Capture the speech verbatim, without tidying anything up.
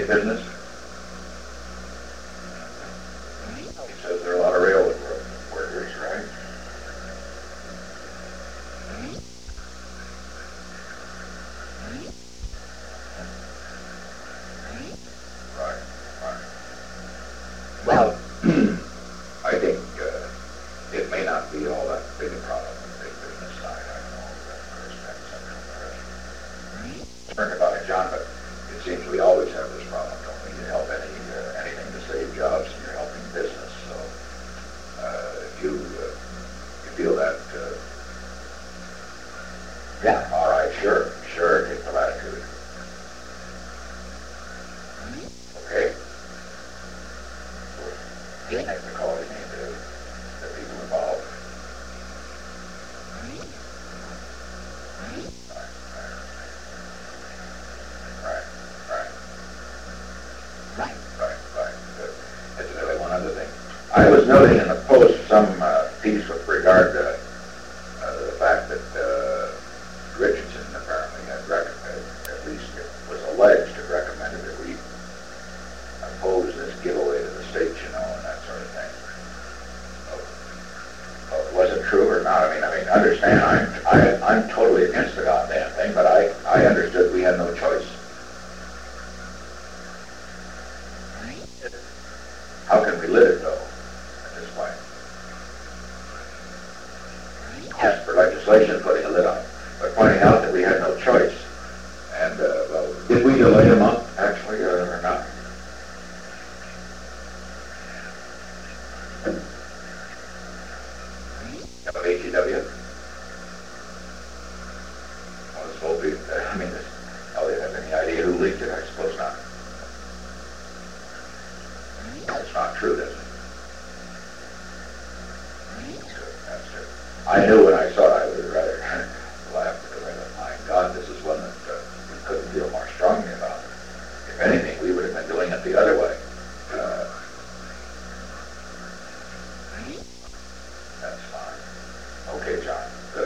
big business? He says there are a lot of railroad workers, right? Right, right. Well, I think uh, it may not be all that big a problem on the big business side. I don't know that first and central America. Concerned about it, John, but it seems we always have this problem, don't we? You help any uh, anything to save jobs, and you're helping business. So uh, if you uh, you feel that, uh, yeah, all right, sure, sure, take the latitude. Okay. You have to call it into the people involved. Right, right, right. Right, right, right. Good. Incidentally, one other thing. I was noting in the Post some uh, piece with regard to uh, the fact that uh, Richardson apparently had recommended, at least it was alleged, had recommended that we oppose this giveaway to the state, you know, and that sort of thing. Oh, oh, was it true or not? I mean, I mean, understand, I'm, I, I'm totally against the goddamn thing, but I, I understood we had no choice. How can we live it, though, at this point? Ask for legislation putting a lid on it, but pointing out that we had no choice. And, uh, well, did we delay a month, actually, or, or not? Of A T W? Well, this whole be, I mean, this, Elliot have any idea who leaked it? I suppose not. It's not true, is it? That's good, that's good. I knew when I saw it I would have rather laughed because I thought, my God, this is one that uh, we couldn't feel more strongly about. If anything, we would have been doing it the other way. Uh, that's fine. Okay, John. Good.